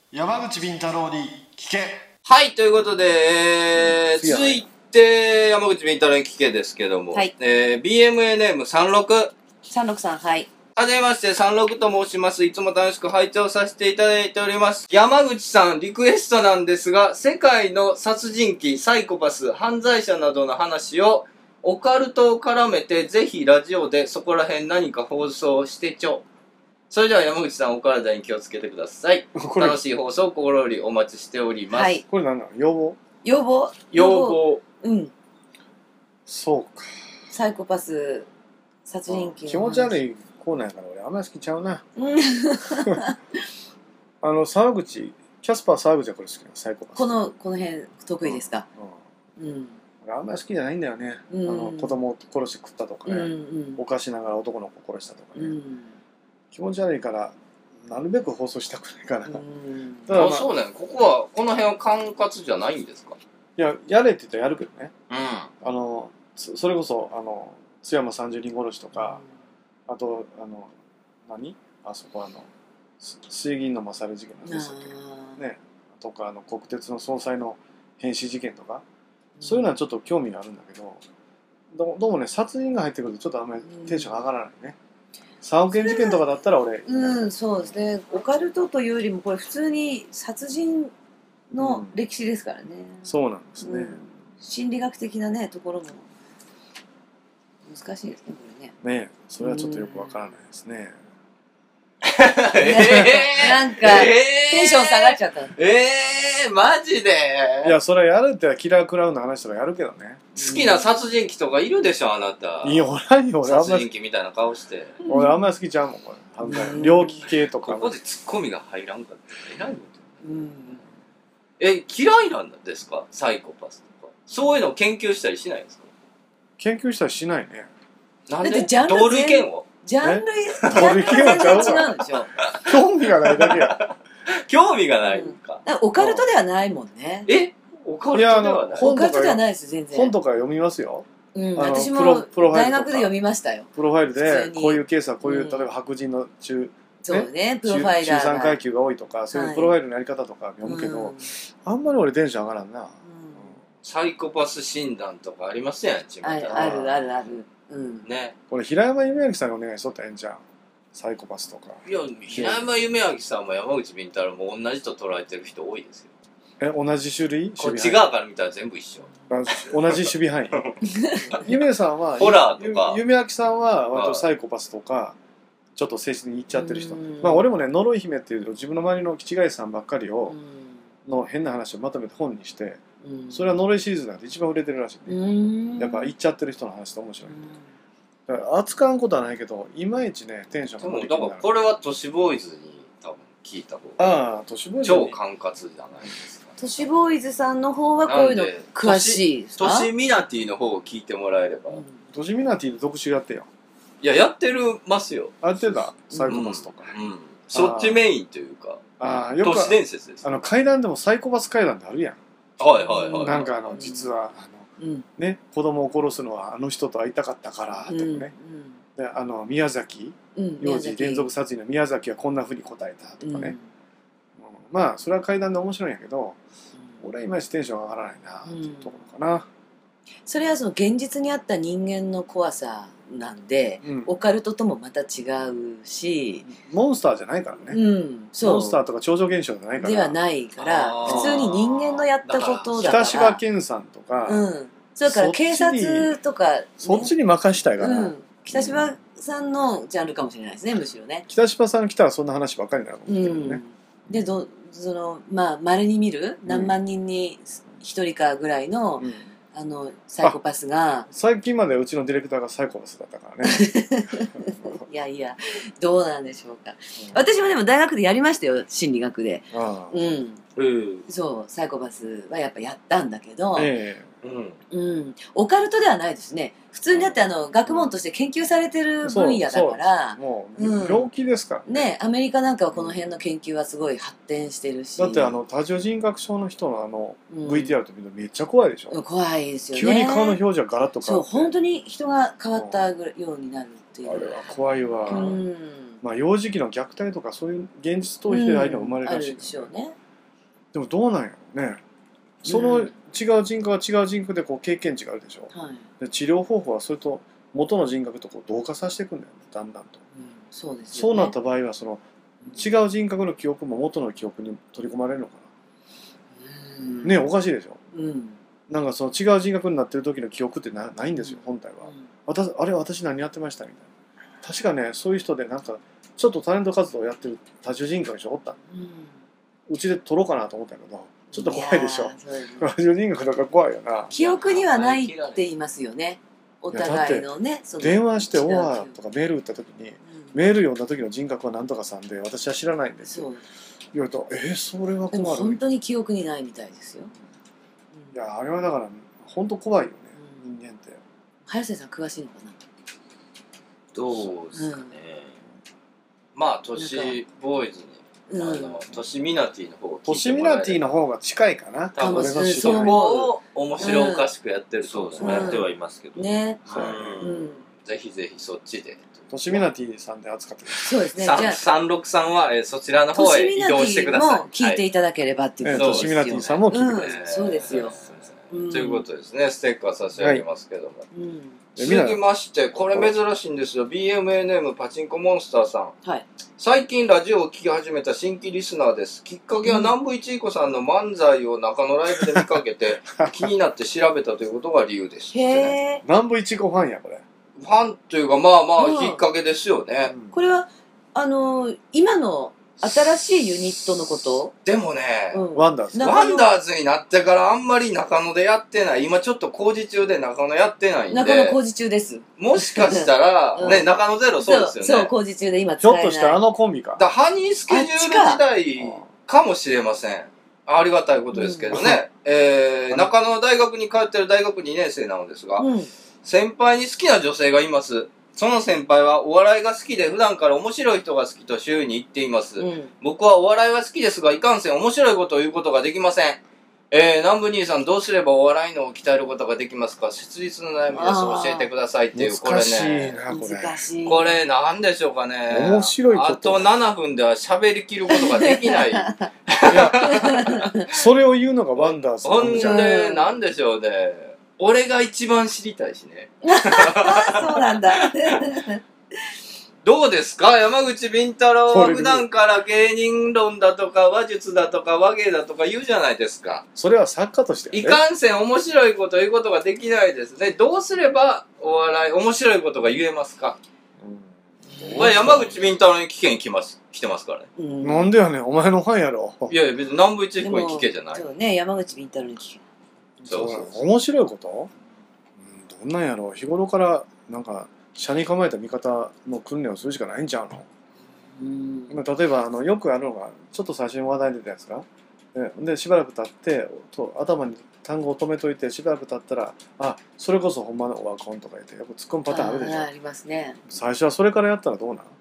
山口敏太郎に聞け。 はい、ということで、続いて、山口敏太郎に聞けですけども、 はい、 BMA ネーム36。 36さん、はい。 はじめまして、36と申します。いつも楽しく拝聴させていただいております。山口さん、リクエストなんですが、世界の殺人鬼、サイコパス、犯罪者などの話を、オカルトを絡めて、ぜひラジオでそこら辺何か放送してちょ。それでは山口さん、お体に気をつけてください。楽しい放送、心よりお待ちしております。はい。 これ何なの？要望？ 要望？ 要望。 うん。 そうか。 サイコパス、殺人鬼。 気持ち悪いコーナーやから俺あんまり好きちゃうな。沢口、キャスパー沢口はこれ好きなの、サイコパス。 この辺得意ですか？うん。 俺あんまり好きじゃないんだよね。子供を殺して食ったとかね。犯しながら男の子殺したとかね。気持ち悪いからなるべく放送したくないかな。 あ、そうね。この辺は管轄じゃないんですか？ いや、やれって言ったらやるけどね。それこそ津山30人殺しとか、あとあそこ水銀の勝る事件なんでしたっけね、とか国鉄の総裁の変死事件とか、そういうのはちょっと興味があるんだけど、どうもね、殺人が入ってくるとちょっとあんまりテンション上がらないね。3億円事件とかだったら俺、 そうですね。オカルトというよりもこれ普通に殺人の歴史ですからね。 そうなんですね。 心理学的なねところも難しいですね、これね。 ね、それはちょっとよくわからないですね。 なんかテンション下がっちゃった。 マジで？ いや、それやるってキラークラウンの話とかやるけどね。 好きな殺人鬼とかいるでしょ、あなた。 いや、俺あんま殺人鬼みたいな顔して。 俺あんまり好きちゃうもん、これ。犯罪。猟奇系とか。 ここでツッコミが入らんかったら偉いこと。嫌いなんですか、サイコパスとか。そういうのを研究したりしないんですか？ 研究したりしないね。 なんで？同類嫌悪？ ジャンル全然違うんでしょ。 興味がないだけや。 興味がないんか。 オカルトではないもんね。 オカルトではない。 オカルトではないです全然。 本とか読みますよ。 私も大学で読みましたよ。 プロファイルでこういうケースはこういう、例えば白人のそうね、プロファイラー中産階級が多いとか、そういうプロファイルのやり方とか読むけど、あんまり俺テンション上がらんな。 サイコパス診断とかありますやん、 ある。 ね。 これ平山夢明さんにお願いしとったらええんじゃん。サイコパスとか。 いや、平山夢明さんも山口敏太郎も同じと捉えてる人多いですよ。 同じ種類？ こっち側から見たら全部一緒。 同じ守備範囲。夢さんは、 ホラーとか。 夢明さんは割とサイコパスとか、ちょっと精神にいっちゃってる人。まあ俺もね、呪い姫っていう自分の周りの気違いさんばっかりの変な話をまとめて本にして、それは呪いシリーズなんて一番売れてるらしいね。やっぱ行っちゃってる人の話って面白い。だから扱うことはないけど、いまいちね、テンションがだからこれは都市ボーイズに多分聞いた方が。都市ボーイズ超管轄じゃないですか。 都市ボーイズさんの方はこういうの詳しいですか？ 都市ミナティの方を聞いてもらえれば。 都市ミナティで特集やってよ。 いや、やってますよ。 やってた、サイコパスとか。 そっちメインというか、都市伝説です。 怪談でもサイコパス怪談ってあるやん。なんか実はね、子供を殺すのはあの人と会いたかったからとかね。で宮崎幼児連続殺人の宮崎はこんなふうに答えたとかね。まあそれは怪談で面白いんやけど、俺はいまいちテンション上がらないなっていうところかな。 それはその現実にあった人間の怖さなんで、オカルトともまた違うし、 モンスターじゃないからね。モンスターとか超常現象じゃないから。 ではないから、普通に人間のやったことだから。 北柴健さんとか、 それから警察とか、 そっちに任したいから。 北柴さんのジャンルかもしれないですね、むしろね。 北柴さん来たらそんな話ばっかりになると思うけどね。 で稀に見る何万人に一人かぐらいのサイコパスが、 最近までうちのディレクターがサイコパスだったからね。 いやいや、どうなんでしょうか。私もでも大学でやりましたよ、心理学で。そう、サイコパスはやっぱやったんだけど、オカルトではないですね。普通にだって学問として研究されてる分野だから、 もう病気ですからね。アメリカなんかはこの辺の研究はすごい発展してるし。 だって多重人格症の人のVTR と見るとめっちゃ怖いでしょ。 怖いですよね。 急に顔の表情がガラッと変わって。 そう、本当に人が変わったようになるっていう。 あれは怖いわ。まあ幼児期の虐待とかそういう現実逃避でああいうのが生まれるらしい。 あるでしょうね。 でもどうなんやろね。その違う人格は違う人格でこう経験値があるでしょ、で治療方法はそれと元の人格とこう同化させていくんだよね、だんだんと。 そうですよね。 そうなった場合はその違う人格の記憶も元の記憶に取り込まれるのかな。ね、おかしいでしょ。なんかその違う人格になってる時の記憶ってないんですよ、本体は。あれ私何やってましたみたいな。確かね、そういう人でなんかちょっとタレント活動をやってる多重人格の人おった。うちで撮ろうかなと思ったけど、ちょっと怖いでしょ。多重人格とか怖いよな。 記憶にはないって言いますよね。お互いのね。 電話してオファーとかメール打った時に、メール読んだ時の人格は何とかさんで私は知らないんですよ。言われるとそれは困る。でも本当に記憶にないみたいですよ。 いやあれはだから本当怖いよね、人間って。 早瀬さん詳しいのかな。 どうですかね。まあ都市ボーイズに都市ミナティの方都市ミナティの方が近いかな。 多分そこを面白おかしくやってるそうですね。 やってはいますけどね。 ぜひぜひそっちで。 都市ミナティさんで扱ってください。そうですね。じゃあ 363はそちらの方へ移動してください。 聞いていただければっていうことですよね。都市ミナティさんも聞いてください。 そうですよ。 ということですね。ステッカー差し上げますけども。続きまして、これ珍しいんですよ。BMNM パチンコモンスターさん。最近ラジオを聞き始めた新規リスナーです。きっかけは南部一彦さんの漫才を中野ライブで見かけて気になって調べたということが理由です。 南部一彦ファンやこれ。 ファンというかまあまあきっかけですよね。 これは今の新しいユニットのこと？ でもね、 ワンダーズになってからあんまり中野でやってない。今ちょっと工事中で中野やってないんで。 中野工事中です。 もしかしたら、ね、中野ゼロそうですよね。 そう、工事中で今使えない。 ひょっとしたコンビか。 ハニースケジュール時代かもしれません。ありがたいことですけどね。中野大学に通ってる大学2年生なのですが、先輩に好きな女性がいます。その先輩はお笑いが好きで普段から面白い人が好きと周囲に言っています。僕はお笑いは好きですが、いかんせん面白いことを言うことができません。南部兄さんどうすればお笑いのを鍛えることができますか？切実な悩みです。教えてくださいっていう、これね。 難しい。 これなんでしょうかね。 面白いこと。 あと7分では喋りきることができない。いや、 それを言うのがワンダーズほんで、なんでしょうね。俺が一番知りたいしね。 そうなんだ。 どうですか山口敏太郎は普段から芸人論だとか話術だとか話芸だとか言うじゃないですか。 それは作家として、 いかんせん面白いこと言うことができないですね。どうすればお笑い面白いことが言えますか？これ山口敏太郎に聞けに来てますからね。 なんでやねん、お前のファンやろ。 いやいや別に南部一彦に聞けじゃない。 そうね、山口敏太郎に聞け。 そう面白いこと、どんなんやろ。日頃からなんか車に構えた見方の訓練をするしかないんちゃうの。例えばよくあるのがちょっと最初に話題に出たやつが、でしばらく経って頭に単語を止めといてしばらく経ったらそれこそほんまのオワコンとか言ってよく突っ込むパターンあるでしょ。 ありますね。 最初はそれからやったらどうなん、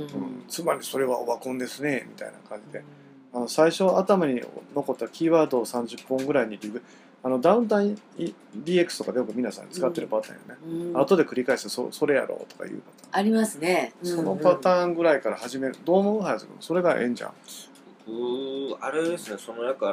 つまりそれはオワコンですねみたいな感じで、最初頭に残ったキーワードを30本ぐらいにダウンタウン DX とかでよく皆さん使ってるパターンよね。後で繰り返してそれやろうとかいうパターンありますね。 そのパターンぐらいから始める。どう思う？はやすくんそれがええんじゃん。 あれですね、だから、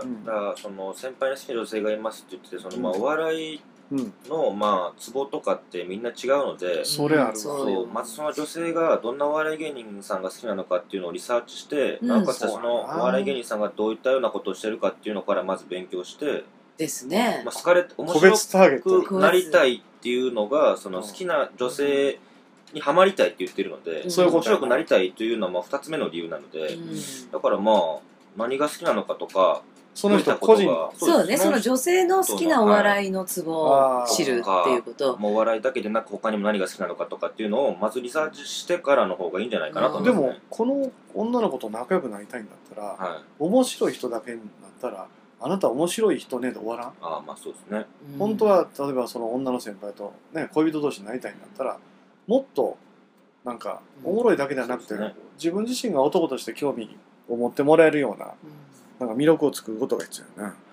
その先輩の好きな女性がいますって言ってて、お笑いのツボとかってみんな違うので、 それあるわ。まずその女性がどんなお笑い芸人さんが好きなのかっていうのをリサーチして、なおかつそのお笑い芸人さんがどういったようなことをしてるかっていうのからまず勉強して、 ですね。 面白くなりたいっていうのが、その好きな女性にハマりたいって言ってるので、面白くなりたいというのは2つ目の理由なので、だから何が好きなのかとか、 その人個人そうね、その女性の好きなお笑いのツボを知るっていうこと。 もうお笑いだけでなく他にも何が好きなのかとかっていうのをまずリサーチしてからの方がいいんじゃないかなと思いますね。 でもこの女の子と仲良くなりたいんだったら、面白い人だけになったらあなた面白い人ねで終わらん。 そうですね。 本当は例えばその女の先輩とね恋人同士になりたいんだったらもっとなんかおもろいだけではなくて、自分自身が男として興味を持ってもらえるようななんか魅力を作ることが必要よね。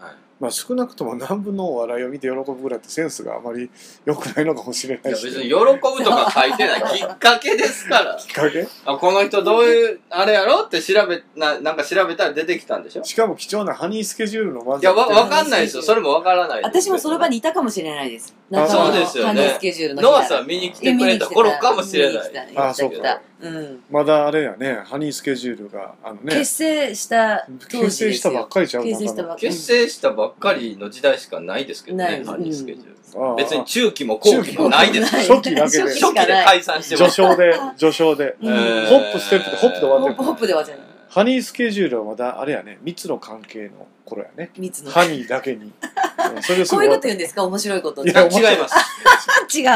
まあ少なくとも南部のお笑いを見て喜ぶぐらいってセンスがあまり良くないのかもしれないし。 いや別に喜ぶとか書いてない。きっかけですから。 きっかけ？ この人どういう、あれやろってなんか調べたら出てきたんでしょ？ しかも貴重なハニースケジュールの漫才。 いや、わかんないですよ。それもわからないです。 私もその場にいたかもしれないです。 そうですよね。 ハニースケジュールのノアさん見に来てくれた頃かもしれない。 あ、そうか。まだあれやね、ハニースケジュールが、 結成した結成したばっかりちゃう。 結成したばっかりの時代しかないですけどね、ハニースケジュール。別に中期も後期もないです。 初期だけで。 初期で解散してます。序章で。ホップステップでホップで終わってる。 ホップで終わっちゃう。 ハニースケジュールはまだあれやね、蜜の関係の頃やね。ハニーだけに。 こういうこと言うんですか？面白いこと。 いや、違います。 違う。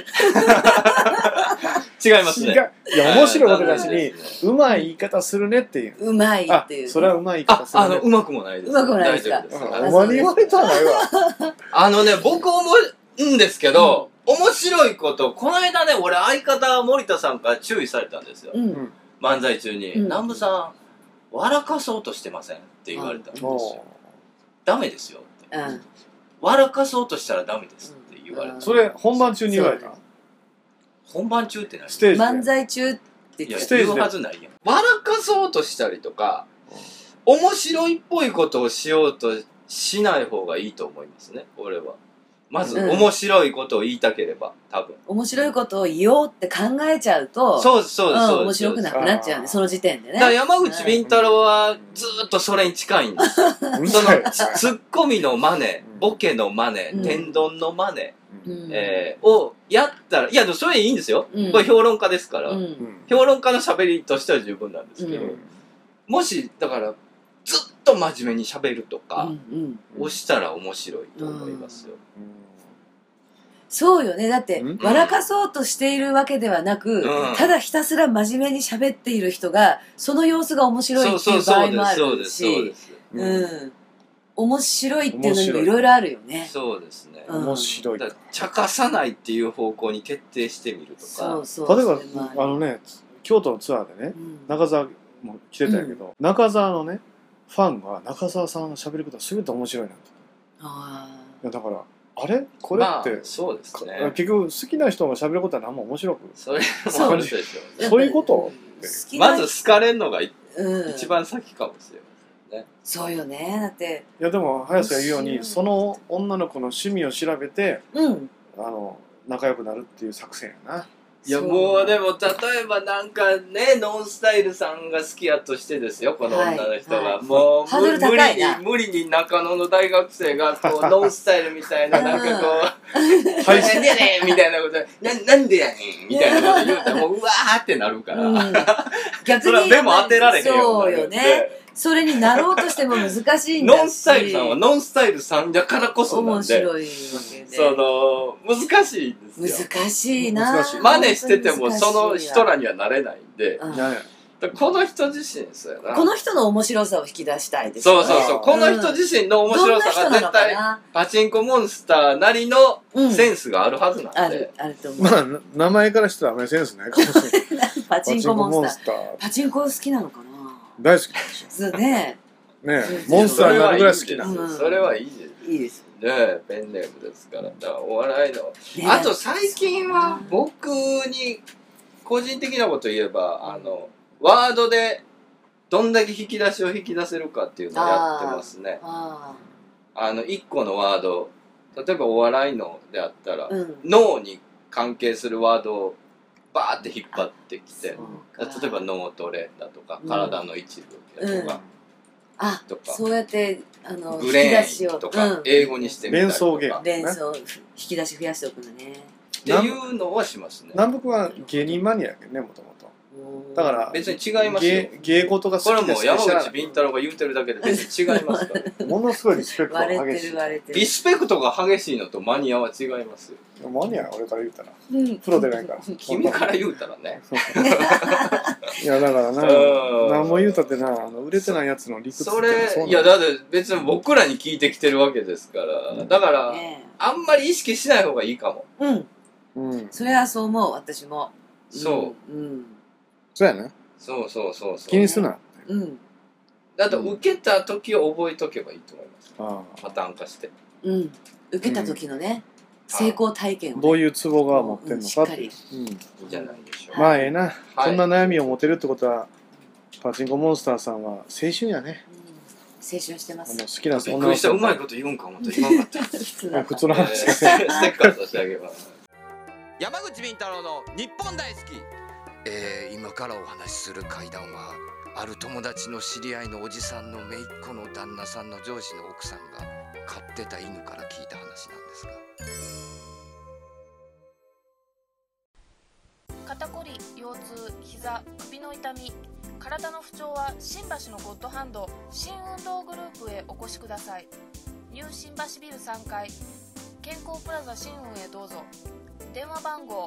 違いますね。 いや、面白いことだしに、うまい言い方するねっていう。 うまいっていう。 それはうまい言い方するね。 うまくもないです。 うまくもないですか？ お前に言われたらないわ。 僕思うんですけど、面白いこと、この間ね、俺相方森田さんから注意されたんですよ。漫才中に。南部さん、笑かそうとしてませんって言われたんですよ。ダメですよって。笑かそうとしたらダメですって言われた。 それ本番中に言われた？ 本番中って何？ ステージ漫才中って言うはずないやん。笑かそうとしたりとか、面白いっぽいことをしようとしない方がいいと思いますね、俺は。まず、面白いことを言いたければ、多分。 面白いことを言おうって考えちゃうと、 そうです。 面白くなくなっちゃうんで、その時点でね。 だから山口敏太郎はずーっとそれに近いんです。その、ツッコミのマネ、ボケのマネ、天丼のマネ、をやったら、いや、でもそれいいんですよ。これ評論家ですから。評論家の喋りとしては十分なんですけど、もし、だから、ずっと真面目に喋るとか、をしたら面白いと思いますよ。 そうよね。だって、笑かそうとしているわけではなく、ただひたすら真面目に喋っている人が、その様子が面白いっていう場合もあるし、面白いっていうのにもいろいろあるよね。 そうですね。 面白い。 茶化さないっていう方向に徹底してみるとか。 例えば、京都のツアーでね、中澤も来てたんやけど、中澤のね、ファンが中澤さんの喋ることが全て面白いなんて。だから、あれこれって、 そうですね。 結局好きな人が喋ることは何も面白くそれもあるでしょ。 そういうことまず好かれるのが一番先かもしれないね。 そうよね。だって。 いやでも早瀬が言うように、その女の子の趣味を調べて、仲良くなるっていう作戦やな。 いやもうでも例えばなんかね、ノンスタイルさんが好きやとしてですよ、この女の人が。もう無理に中野の大学生がこうノンスタイルみたいななんかこうなんでやねんみたいなことなんでやねんみたいなこと言うたらもううわーってなるから、 逆にそれは目も当てられへんよそうよね。それになろうとしても難しいんだし。 ノンスタイルさんはノンスタイルさんだからこそなんで。面白いわけで。難しいんですよ。 難しいな。 真似しててもその人らにはなれないんで。この人自身ですよな。 この人の面白さを引き出したいですよね。そう。この人自身の面白さが絶対、パチンコモンスターなりのセンスがあるはずなんで。 あると思う。 まあ、名前からしたらあんまりセンスないかもしれない。 パチンコモンスター。パチンコ好きなのかな？ 大好きなんですよ。 そうね。 モンスターになるぐらい好きなんです。それはいいです。 いいですね。ペンネームですから。だからお笑いの。あと最近は僕に個人的なこと言えば、ワードでどんだけ引き出しを引き出せるかっていうのをやってますね。一個のワード、例えばお笑いのであったら、脳に関係するワードをバーって引っ張ってきて、例えば脳トレだとか、体の一部だとか、 そうやってブレーンとか英語にしてみたりとか、 連想引き出し増やしておくのねっていうのはしますね。 南北は芸人マニアやけどね、もともと。だから別に違いますよ。 芸事が好きです。 これも山口敏太郎が言うてるだけで別に違いますからものすごいリスペクトが激しい。 リスペクトが激しいのとマニアは違いますよ。 マニアは俺から言うたらプロでないから君から言うたらねいやだからな、何も言うたってな、売れてないやつの理屈ってそれ、いやだって別に僕らに聞いてきてるわけですから、だからあんまり意識しない方がいいかも。 それはそう思う。私もそう。 そうやね。 そう。 気にすな。 あと受けた時を覚えとけばいいと思います。パターン化して。 受けた時のね、成功体験を、 どういうツボが持ってんのかって。いいじゃないでしょう。 まあええな。こんな悩みを持てるってことは、パチンコモンスターさんは青春やね。 青春してます。 好きなびっくりした。うまいこと言うんか思った。言わんかった。 普通の話。 ステッカー差し上げます。 山口敏太郎の日本大好き。今からお話しする怪談は、ある友達の知り合いのおじさんの姪っ子の旦那さんの上司の奥さんが飼ってた犬から聞いた話なんですが、肩こり、腰痛、膝、首の痛み、体の不調は新橋のゴッドハンド新運動グループへお越しください。ニュー新橋ビル3階健康プラザ新運へどうぞ。電話番号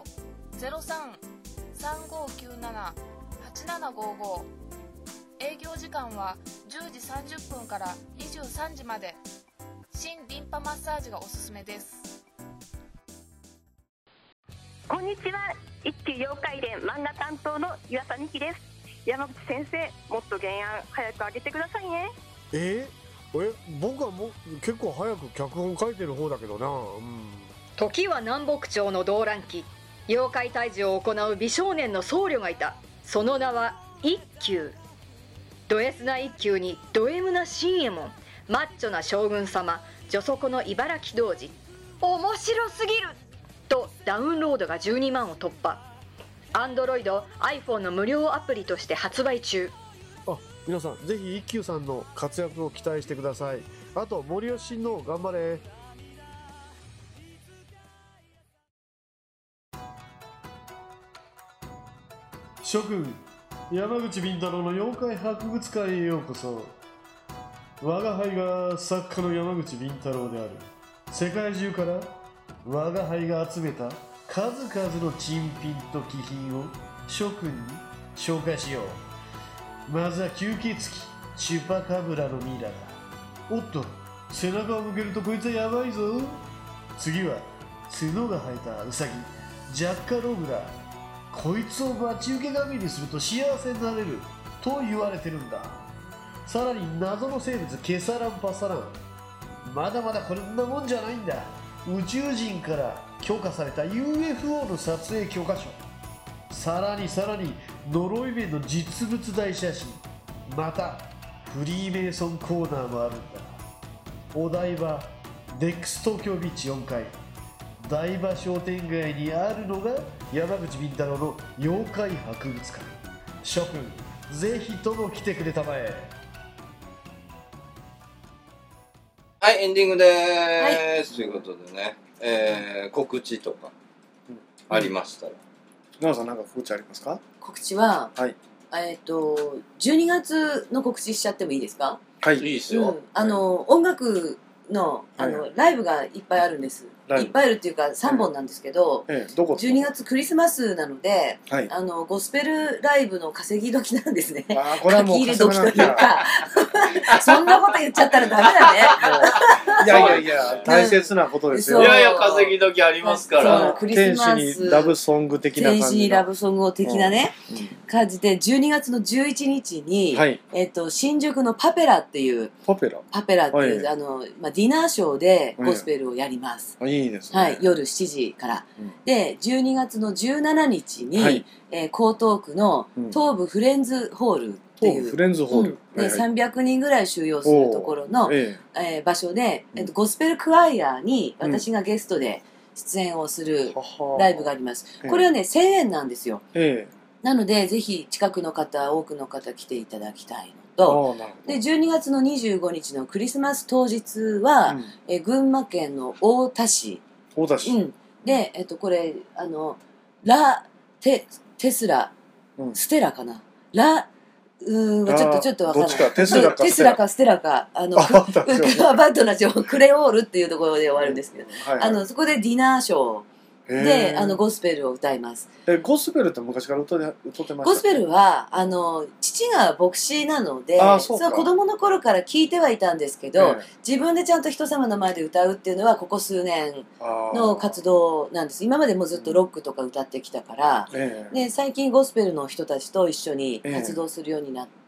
03-3597-8755。 営業時間は10時30分から23時まで。新リンパマッサージがおすすめです。 こんにちは。一級妖怪伝漫画担当の岩佐美希です。山口先生、もっと原案早く上げてくださいね。 僕はもう結構早く脚本書いてる方だけどな。 時は南北朝の動乱期、妖怪退治を行う美少年の僧侶がいた。その名は一休。ド S な一休にド M な新右衛門、マッチョな将軍様、女底の茨城童子。面白すぎるとダウンロードが12万を突破。Android、iPhone の無料アプリとして発売中。 皆さんぜひ一休さんの活躍を期待してください。あと森吉親王頑張れ。諸君、山口敏太郎の妖怪博物館へようこそ。我が輩が作家の山口敏太郎である。世界中から我が輩が集めた数々の珍品と奇品を諸君に紹介しよう。まずは吸血鬼チュパカブラのミイラだ。おっと、背中を向けるとこいつはやばいぞ。次は角が生えたウサギジャッカログだ。こいつを待ち受け神にすると幸せになれると言われてるんだ。さらに謎の生物ケサランパサラン。まだまだこんなもんじゃないんだ。宇宙人から許可された UFO の撮影許可書。さらに呪い面の実物大写真。またフリーメイソンコーナーもあるんだ。お台場デックス東京ビーチ4階台場商店街にあるのが山口敏太郎の妖怪博物館。諸君ぜひとも来てくれたまえ。 はい、エンディングでーす、ということでね、告知とかありましたら。 奈緒さん、なんか告知ありますか？ 告知は、 はい、 12月の告知しちゃってもいいですか？ はい、 いいですよ。 音楽のライブがいっぱいあるんです。いっぱいあるっていうか3本なんですけど、12月クリスマスなので、ゴスペルライブの稼ぎ時なんですね。 これはもう書き入れ時というかそんなこと言っちゃったらダメだね。 いや大切なことですよ。 いや稼ぎ時ありますから。 クリスマス天使にラブソング的な感じの。 天使にラブソングを的なね、感じで12月の11日に、新宿のパペラっていうディナーショーでゴスペルをやります。 いいですね。 はい、夜7時から。で、12月の17日に、江東区の東武フレンズホールっていう、 フレンズホール、 300人ぐらい収容するところの、場所で、ゴスペルクワイアに私がゲストで出演をするライブがあります。これはね、1000円なんですよ。なので、ぜひ近くの方、多くの方来ていただきたいのと、で、12月の25日のクリスマス当日は、群馬県の太田市。で、これ、テスラ、ステラかな。ちょっとわかんない。テスラかステラか、アバントな情報、クレオールっていうところで終わるんですけど、そこでディナーショーでゴスペルを歌います。 ゴスペルって昔から歌ってました？ ゴスペルは父が牧師なので、その子供の頃から聞いてはいたんですけど、自分でちゃんと人様の前で歌うっていうのはここ数年の活動なんです。今までもずっとロックとか歌ってきたから、で最近ゴスペルの人たちと一緒に活動するようになって、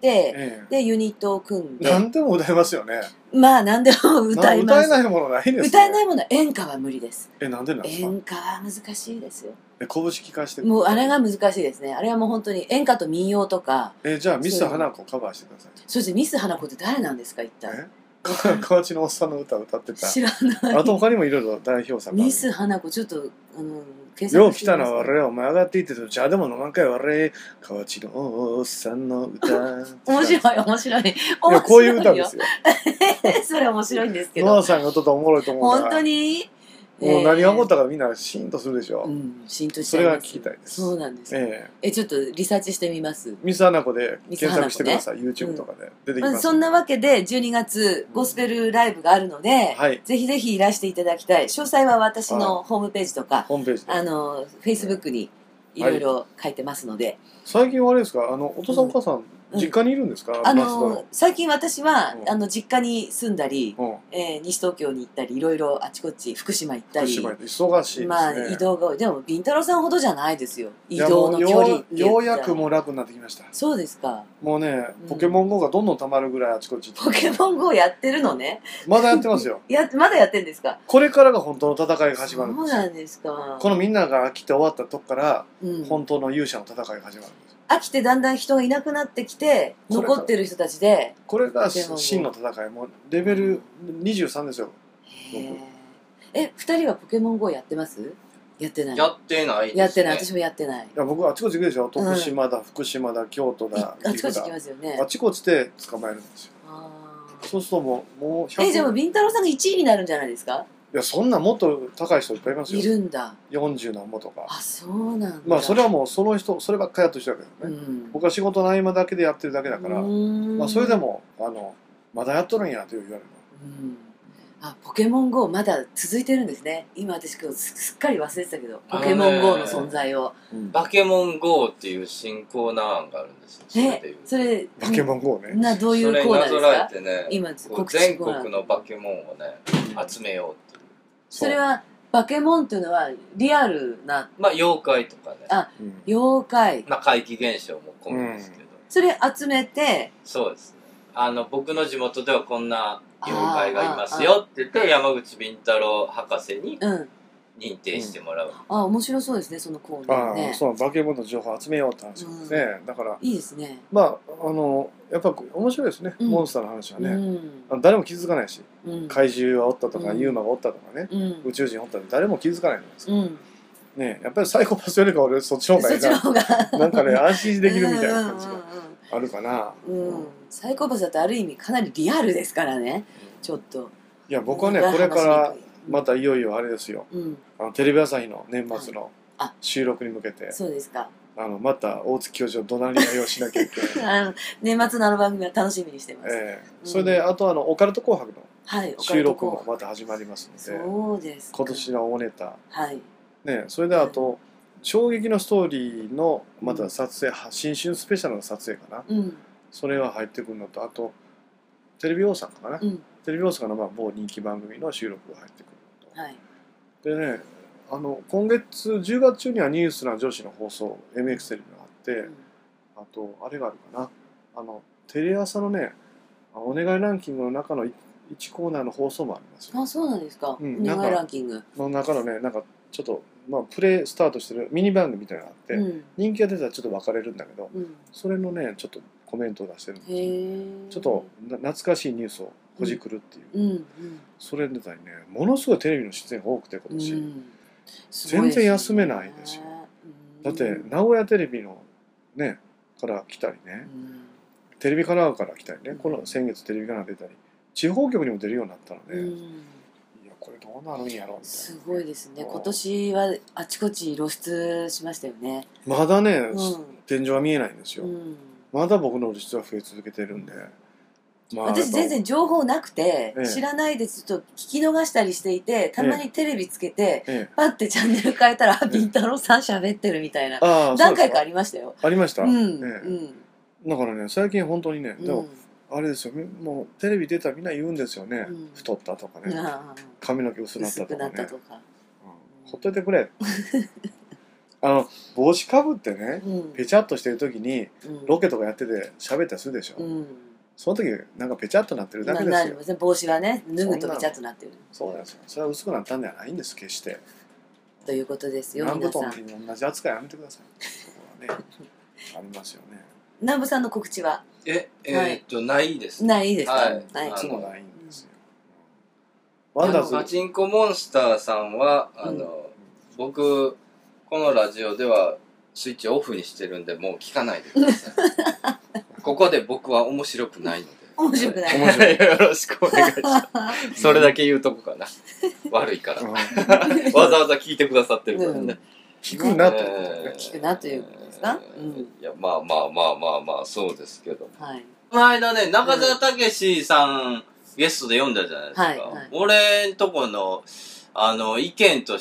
でユニットを組んで。 何でも歌いますよね。 まあ何でも歌います。 歌えないものないですね。 歌えないものは演歌は無理です。 なんでなんですか？ 演歌は難しいですよ。 拳聞かしてもうあれが難しいですね。あれはもう本当に演歌と民謡とか。 じゃあミス花子カバーしてください。 そうですね。ミス花子って誰なんですか一体？ 河内のおっさんの歌を歌ってた。 知らない。 あと他にもいろいろ代表作。 ミス花子ちょっとよう来たな我々お前上がっていってて茶でも飲まんかい我々河内のおっさんの歌。 面白い面白い。いやこういう歌ですよ。 それ面白いんですけど。 ノアさんが歌ったらおもろいと思うから。 本当に？ もう何が起こったかみんなシーンとするでしょ。 シーンとしちゃいます。 それが聞きたいです。 そうなんです。ちょっとリサーチしてみます。 ミス花子で検索してください。YouTube とかで出てきます。 そんなわけで12月ゴスペルライブがあるので、ぜひぜひいらしていただきたい。詳細は私のホームページとか、Facebook にいろいろ書いてますので。 最近はあれですか、お父さんお母さん実家にいるんですか？ 最近私は実家に住んだり、西東京に行ったり、いろいろあちこち福島行ったり、 忙しいですね。 まあ移動が多い。でもビンタロウさんほどじゃないですよ。移動の距離。 ようやくもう楽になってきました。 そうですか。 もうね、ポケモン GO がどんどん溜まるぐらいあちこち。 ポケモン GO やってるのね。 まだやってますよ。 まだやってんですか？ これからが本当の戦いが始まるんです。 そうなんですか。 このみんなが来て終わったとこから本当の勇者の戦いが始まるんです。 飽きてだんだん人がいなくなってきて残ってる人たちでこれが真の戦い。もうレベル23ですよ。 2人はポケモン GO やってます？やってない。 やってないですね。 やってない。私もやってない。 いや僕はあちこち行くでしょ。徳島だ、福島だ、京都だ、 あちこち行きますよね。 あちこちで捕まえるんですよ。そうするともう 100。じゃあビンタロウさんが1位になるんじゃないですか？ いやそんなもっと高い人いっぱいいますよ。 いるんだ。 40何もとか。 あ、そうなんだ。 まあそれはもうその人そればっかりやってる人だけどね。僕は仕事の合間だけでやってるだけだから、まあそれでもまだやっとるんやと言われるの。 ポケモン GO まだ続いてるんですね。今私すっかり忘れてたけど、ポケモン GO の存在を。 バケモン GO っていう新コーナー案があるんですよ。 それバケモン GO ね。 どういうコーナーですか？ 今全国のバケモンをね集めようっていう。 それはバケモンっていうのはリアルな、 まあ妖怪とかね。 妖怪。 まあ怪奇現象も込みですけど。 それ集めて。 そうですね。僕の地元ではこんな妖怪がいますよって言って山口敏太郎博士に認定してもらう。 面白そうですね、そのコーナーね。 そう、バケモンの情報集めようって話ですね。だからいいですね。 まあやっぱ面白いですね、モンスターの話はね。誰も気づかないし、怪獣がおったとかユーマがおったとかね、宇宙人おったって誰も気づかないじゃないですか。ね、やっぱりサイコパスよりか俺そっちの方がなんかね安心できるみたいな感じがあるかな。 サイコパスだとある意味かなりリアルですからね。ちょっといや僕はねこれからまたいよいよあれですよ、テレビ朝日の年末の収録に向けて、 そうですか、 また大月教授の怒鳴り合いをしなきゃいけない年末の番組は楽しみにしてます。 それであとオカルト紅白の収録もまた始まりますので、 そうです今年の大ネタ、それであと衝撃のストーリーのまた撮影、新春スペシャルの撮影かな、それが入ってくるのと、あとテレビ大阪かな、テレビ大阪の某人気番組の収録が入ってくるのと、でね今月10月中にはニュースな女子の放送 MX テレビがあって、あとあれがあるかな、テレ朝のねお願いランキングの中の1コーナーの放送もあります。 あ、そうなんですか。お願いランキングの中のね、なんかちょっとプレイスタートしてるミニ番組みたいなのがあって、人気が出たらちょっと分かれるんだけど、それのねちょっとコメントを出してるんですよ。ちょっと懐かしいニュースをほじくるっていう、それ出たりね、ものすごいテレビの出演が多くて今年、全然休めないですよ。だって名古屋テレビのねから来たりね、テレビ神奈川から来たりね、この先月テレビ神奈川出たり地方局にも出るようになったので、いやこれどうなるんやろうみたいな。 すごいですね。今年はあちこち露出しましたよね。 まだね、天井は見えないんですよ。まだ僕の露出は増え続けてるんで、 私全然情報なくて、知らないでちょっと聞き逃したりしていて、たまにテレビつけて、パッてチャンネル変えたら、ビンタロウさん喋ってるみたいな、何回かありましたよ。 ありました。だからね、最近本当にね、でもあれですよ、もうテレビ出たらみんな言うんですよね。太ったとかね、髪の毛薄くなったとかね。ほっといてくれ。帽子かぶってね、ペチャっとしてる時にロケとかやってて喋ったりするでしょ。その時なんかペチャっとなってるだけですよ。 帽子がね、脱ぐとペチャっとなってる。 そうなんですよ。それは薄くなったんではないんです、決して。 ということですよ、 皆さん。南部と同じ扱いやめてください。そこはね、ありますよね。 南部さんの告知はないです。 ないですか。 いつもないんですよ。 パチンコモンスターさんは僕このラジオではスイッチオフにしてるんで、もう聞かないでください。ここで僕は面白くないので。 面白くない。 よろしくお願いします。それだけ言うとこかな。悪いから。わざわざ聞いてくださってるからね。 聞くなと。 聞くなということですか。 いや、まあ、そうですけど。この間ね、中澤武史さんゲストで読んだじゃないですか。俺んとこの、意見として、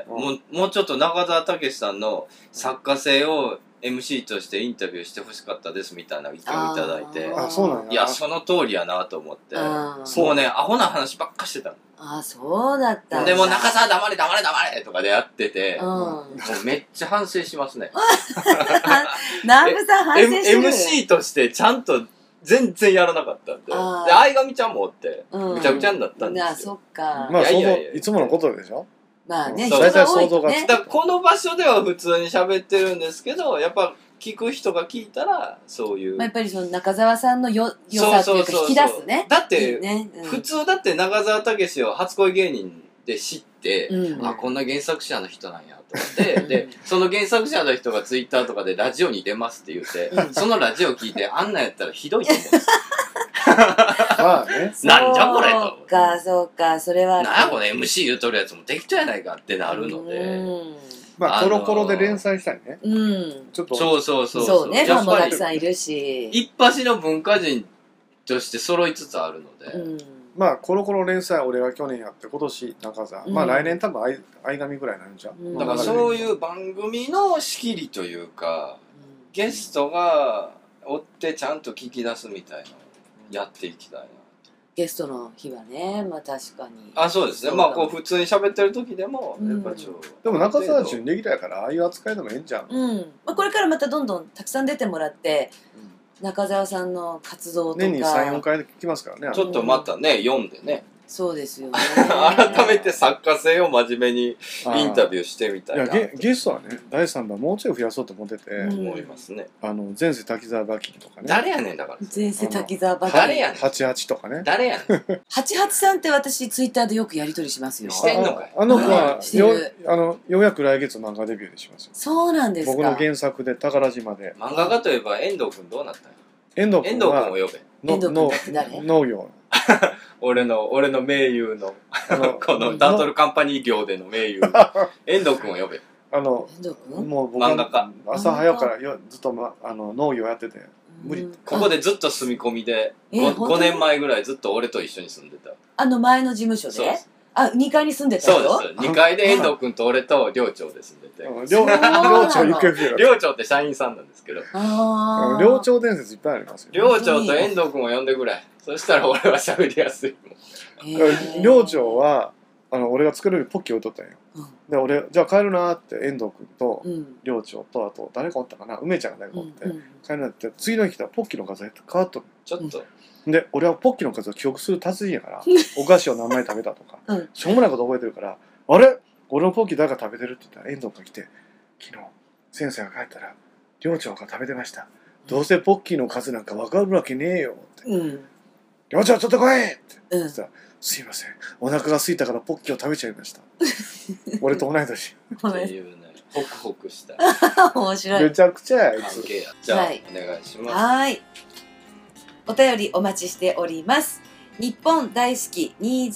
もうちょっと中澤武史さんの作家性をMC としてインタビューしてほしかったですみたいな意見をいただいて、いや、その通りやなと思って、もうね、アホな話ばっかしてたの。 そうだった。 でも中澤黙れとかでやってて、もうめっちゃ反省しますね。 南部さん反省してる。 MC としてちゃんと全然やらなかったんで、相上ちゃんもおって、ぐちゃぐちゃになったんですよ。 そっか。 まあ、いつものことでしょ。 まあね、 大体想像がつく。この場所では普通に喋ってるんですけど、やっぱ聞く人が聞いたら、そういう。 やっぱりその中澤さんの良さっていうか引き出すね。 だって、普通だって中澤武史を初恋芸人で知って、こんな原作者の人なんやと思って、で、その原作者の人がツイッターとかでラジオに出ますって言って、そのラジオ聞いて、あんなんやったらひどいと思うんです。 まあね。 なんじゃこれと。 そうか、それは。 なんやこれ MC 言うとるやつも適当やないかってなるので。 まあ、コロコロで連載したいね。ちょっと。 そうね、ファンもたくさんいるし。 一発の文化人として揃いつつあるので。 まあ、コロコロ連載俺が去年やって今年中澤。まあ来年多分相上ぐらいなんじゃん。 だからそういう番組の仕切りというか、ゲストがおってちゃんと聞き出すみたいな。やっていきたいな。 ゲストの日はね、まあ確かに。 そうですね。まあこう普通に喋ってる時でも、やっぱでも中澤準レギュラーやから、ああいう扱いでもええんじゃん。 まあこれからまたどんどんたくさん出てもらって、中澤さんの活動とか。 年に3、4回で聞きますからね。 ちょっとまたね、読んでね。 そうですよね。 改めて作家性を真面目にインタビューしてみたいな。 ゲストはね、第3弾もうちょい増やそうと思ってて、 思いますね。 前世滝沢馬琴とかね。 誰やねんだから。 前世滝沢馬琴。 誰やねん。 88とかね。 誰やねん。 88さんって私ツイッターでよくやり取りしますよ。 してんのかい。 子はようやく来月漫画デビューでしますよ。 そうなんですか。 僕の原作で宝島で。 漫画家といえば遠藤君どうなったんや。 遠藤君を呼べ。遠藤君って誰？ 農業。 俺の盟友のこのタートルカンパニー業での盟友遠藤君を呼べ。 もう僕は朝早からずっと農業やってて無理。 ここでずっと住み込みで5年前ぐらいずっと俺と一緒に住んでた。 前の事務所で2階に住んでたよ。 そうです。2階で遠藤君と俺と寮長で住んでて。 寮長行方不明。 寮長って社員さんなんですけど。 寮長伝説いっぱいありますよ。 寮長と遠藤君を呼んでくれ。そしたら俺は喋りやすいもん。寮長は俺が作るよりポッキー置いとったんよ。で俺じゃあ帰るなって遠藤君と寮長とあと誰かおったかな、梅ちゃんが誰かおって帰るなって次の日来たらポッキーの数が変わっとる。 ちょっと。 で俺はポッキーの数を記憶する達人やからお菓子を何枚食べたとかしょうもないこと覚えてるから、あれ俺のポッキー誰か食べてるって言ったら遠藤が来て、昨日先生が帰ったら寮長が食べてました。どうせポッキーの数なんか分かるわけねえよって。寮長ちょっと来いって言ったら、すいませんお腹が空いたからポッキーを食べちゃいました。俺と同い年っていうね、ホクホクした面白い。 めちゃくちゃや関係や。じゃあお願いします。 はい、お便りお待ちしております。日本大好き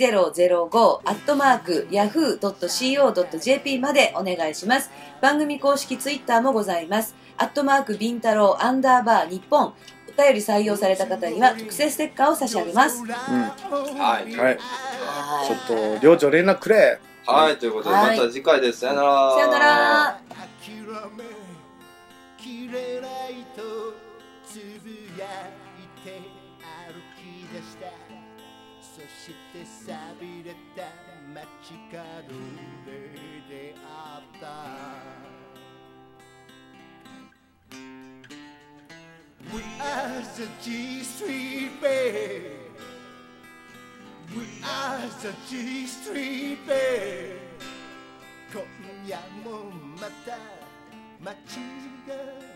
2005@yahoo.co.jp までお願いします。番組公式ツイッターもございます。ビンタロウ_日本。 便り採用された方には特製ステッカーを差し上げます。 はい。 ちょっと寮長連絡くれ。 はい、ということでまた次回です。さよなら。 さよなら。 そして錆びれた街角で出会った。 We are the G Street Band. We are the G Street Band. 今夜もまた街が